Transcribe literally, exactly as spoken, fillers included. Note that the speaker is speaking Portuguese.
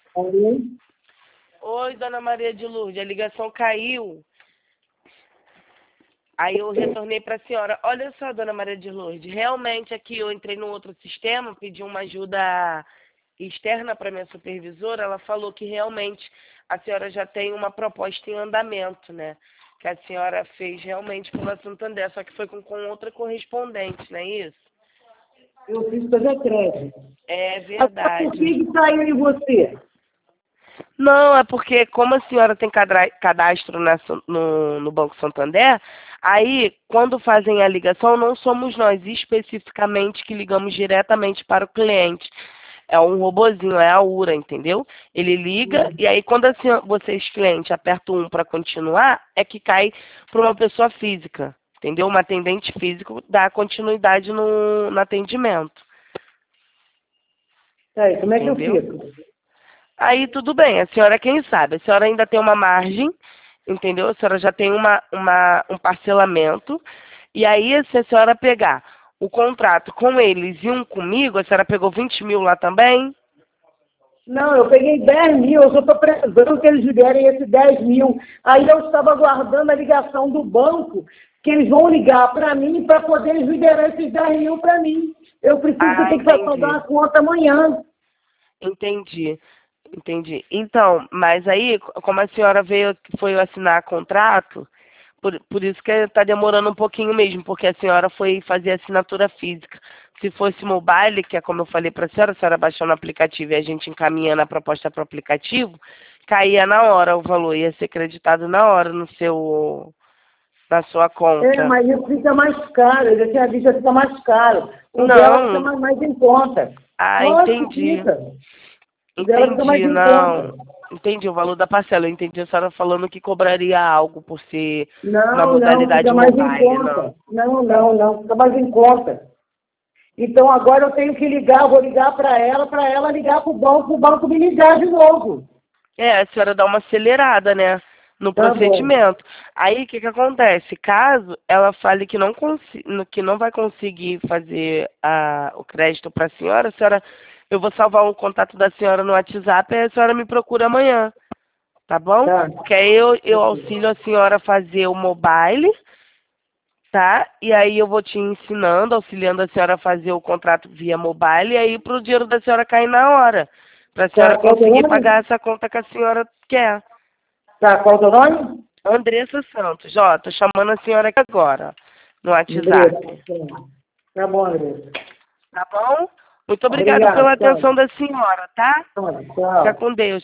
Oi? Oi, dona Maria de Lourdes, a ligação caiu. Aí eu retornei para a senhora. Olha só, dona Maria de Lourdes, realmente aqui eu entrei no outro sistema, pedi uma ajuda externa para minha supervisora. Ela falou que realmente a senhora já tem uma proposta em andamento, né? Que a senhora fez realmente pela Santander, só que foi com, com outra correspondente, não é isso? Eu fiz fazer crédito. É Mas por verdade. que que saiu em você? Não, é porque como a senhora tem cadra- cadastro na San- no, no Banco Santander, aí quando fazem a ligação não somos nós especificamente que ligamos diretamente para o cliente. É um robozinho, é a URA, entendeu? Ele liga Hum. e aí quando a senhora, vocês clientes apertam um para continuar, é que cai para uma pessoa física, entendeu? Um atendente físico dá continuidade no, no atendimento, Aí, como é que eu entendeu? fico? Aí tudo bem, a senhora quem sabe, a senhora ainda tem uma margem, entendeu? A senhora já tem uma, uma, um parcelamento, e aí se a senhora pegar o contrato com eles e um comigo, a senhora pegou vinte mil lá também? Não, eu peguei dez mil, eu só estou precisando que eles liberem esses dez mil. Aí eu estava aguardando a ligação do banco, que eles vão ligar para mim para poder eles liberar esses dez mil para mim. Eu preciso que eu Ah, tenho que pagar entendi, uma conta amanhã. entendi, entendi. Então, mas aí, como a senhora veio, foi assinar contrato, Por, por isso que está demorando um pouquinho mesmo, porque a senhora foi fazer assinatura física. Se fosse mobile, que é como eu falei para a senhora, a senhora baixou no aplicativo e a gente encaminhando a proposta para o aplicativo, caía na hora o valor, ia ser creditado na hora no seu, na sua É, conta. mas isso fica mais caro, eu já tinha visto que fica mais caro. O dela fica Não, mais, mais em conta. ah, Lógico que entendi, fica. O dela fica mais entendi, em conta. não. Entendi o valor da parcela, eu entendi a senhora falando que cobraria algo por ser na Não, não, modalidade fica mais em mobile, conta. não. Não, não, não, fica mais em conta. Então agora eu tenho que ligar, vou ligar para ela, para ela ligar para o banco, para o banco me ligar de novo. É, a senhora dá uma acelerada, né, no Tá bom. procedimento. Aí, o que que acontece? Caso ela fale que não, consi que não vai conseguir fazer a, o crédito para a senhora, a senhora, eu vou salvar o contato da senhora no WhatsApp e a senhora me procura amanhã, tá bom? Tá. Porque aí eu, eu auxilio a senhora a fazer o mobile, tá? E aí eu vou te ensinando, auxiliando a senhora a fazer o contrato via mobile, e aí para o dinheiro da senhora cair na hora, para a senhora Tá, qual é o teu conseguir nome? pagar essa conta que a senhora quer. Tá, qual é o teu nome? Andressa Santos, ó, tô chamando a senhora aqui agora, no Andressa. WhatsApp. Tá bom, Andressa. Tá bom? Muito obrigada pela Obrigado, tchau. atenção da senhora, tá? Tchau, Fica tchau. com Deus.